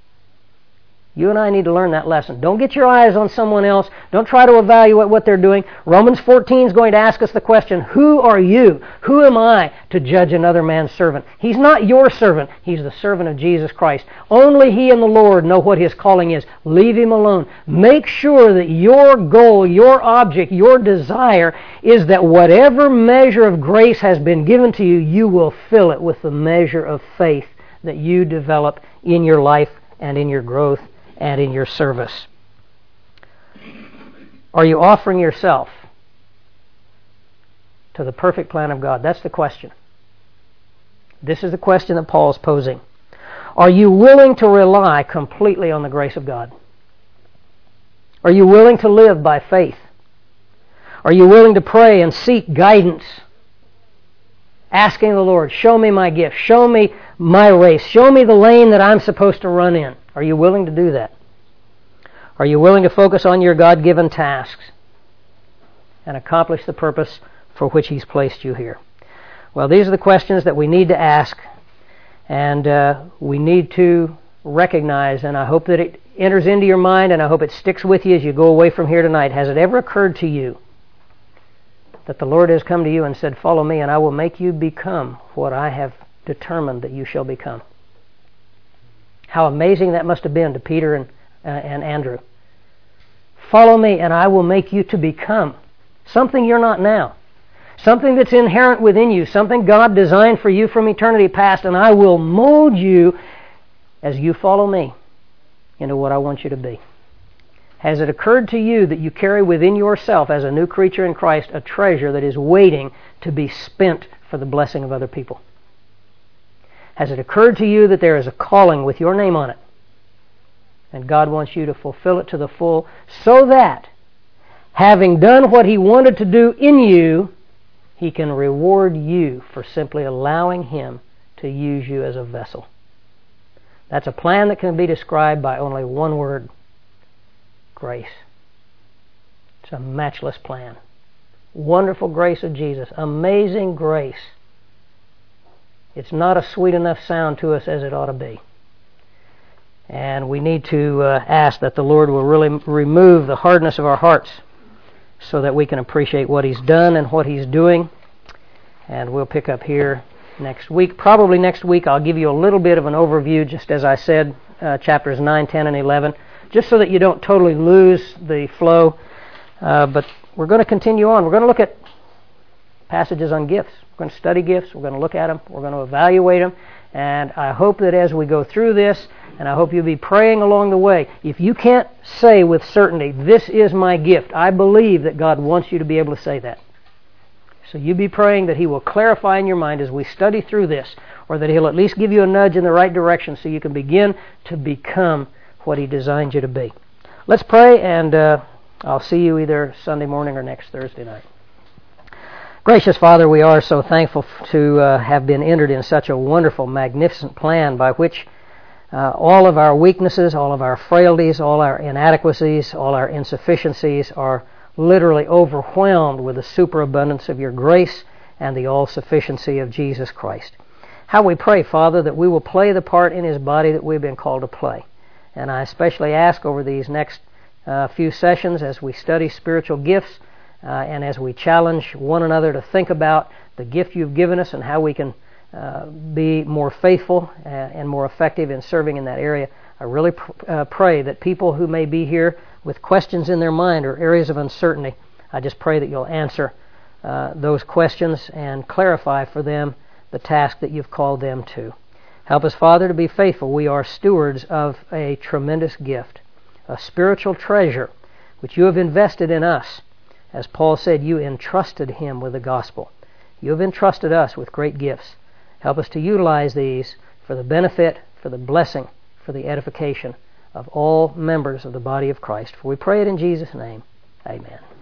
You and I need to learn that lesson. Don't get your eyes on someone else. Don't try to evaluate what they're doing. Romans fourteen is going to ask us the question, who are you? Who am I to judge another man's servant? He's not your servant. He's the servant of Jesus Christ. Only he and the Lord know what his calling is. Leave him alone. Make sure that your goal, your object, your desire is that whatever measure of grace has been given to you, you will fill it with the measure of faith that you develop in your life and in your growth and in your service. Are you offering yourself to the perfect plan of God? That's the question. This is the question that Paul is posing. Are you willing to rely completely on the grace of God? Are you willing to live by faith? Are you willing to pray and seek guidance? Asking the Lord, show me my gift, show me my race, show me the lane that I'm supposed to run in. Are you willing to do that? Are you willing to focus on your God-given tasks and accomplish the purpose for which He's placed you here? Well, these are the questions that we need to ask, and uh, we need to recognize, and I hope that it enters into your mind, and I hope it sticks with you as you go away from here tonight. Has it ever occurred to you that the Lord has come to you and said, follow me, and I will make you become what I have determined that you shall become? How amazing that must have been to Peter and, uh, and Andrew. Follow me, and I will make you to become something you're not now. Something that's inherent within you. Something God designed for you from eternity past, and I will mold you as you follow me into what I want you to be? Has it occurred to you that you carry within yourself as a new creature in Christ a treasure that is waiting to be spent for the blessing of other people? Has it occurred to you that there is a calling with your name on it, and God wants you to fulfill it to the full, so that, having done what He wanted to do in you, He can reward you for simply allowing Him to use you as a vessel? That's a plan that can be described by only one word: grace. It's a matchless plan. Wonderful grace of Jesus. Amazing grace. It's not a sweet enough sound to us as it ought to be. And we need to uh, ask that the Lord will really remove the hardness of our hearts so that we can appreciate what He's done and what He's doing. And we'll pick up here next week. Probably next week I'll give you a little bit of an overview, just as I said, uh, chapters nine, ten, and eleven, just so that you don't totally lose the flow. Uh, but we're going to continue on. We're going to look at passages on gifts. We're going to study gifts. We're going to look at them. We're going to evaluate them. And I hope that as we go through this, and I hope you'll be praying along the way, if you can't say with certainty, this is my gift, I believe that God wants you to be able to say that. So you be praying that He will clarify in your mind as we study through this, or that He'll at least give you a nudge in the right direction so you can begin to become what He designed you to be. Let's pray, and uh, I'll see you either Sunday morning or next Thursday night. Gracious Father, we are so thankful to uh, have been entered in such a wonderful, magnificent plan by which uh, all of our weaknesses, all of our frailties, all our inadequacies, all our insufficiencies are literally overwhelmed with the superabundance of Your grace and the all-sufficiency of Jesus Christ. How we pray, Father, that we will play the part in His body that we've been called to play. And I especially ask over these next uh, few sessions as we study spiritual gifts, Uh, and as we challenge one another to think about the gift You've given us and how we can uh, be more faithful and, and more effective in serving in that area, I really pr- uh, pray that people who may be here with questions in their mind or areas of uncertainty, I just pray that You'll answer uh, those questions and clarify for them the task that You've called them to. Help us, Father, to be faithful. We are stewards of a tremendous gift, a spiritual treasure which You have invested in us. As Paul said, You entrusted him with the gospel. You have entrusted us with great gifts. Help us to utilize these for the benefit, for the blessing, for the edification of all members of the body of Christ. For we pray it in Jesus' name. Amen.